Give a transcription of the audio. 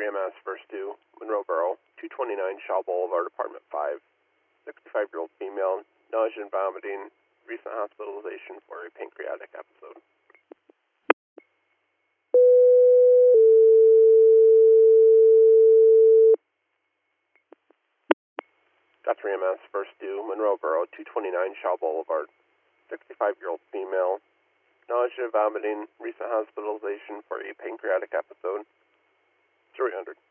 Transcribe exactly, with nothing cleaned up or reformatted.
three M S First Due, Monroe Borough, two twenty-nine Shaw Boulevard, Apartment five. sixty-five-year-old female, nausea and vomiting, recent hospitalization for a pancreatic episode. Got three M S First Due, Monroe Borough, two twenty-nine Shaw Boulevard. sixty-five-year-old female, nausea, vomiting, recent hospitalization for a pancreatic episode. three hundred.